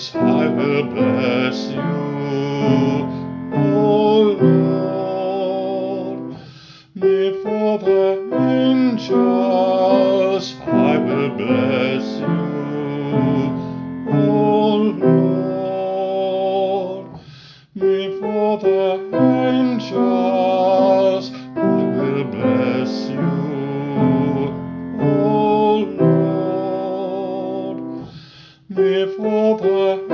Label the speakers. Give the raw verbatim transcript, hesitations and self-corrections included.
Speaker 1: angels I will bless you, O Lord. Before the angels I will bless you, O Lord. Before the angels I will bless you, O Lord. Before the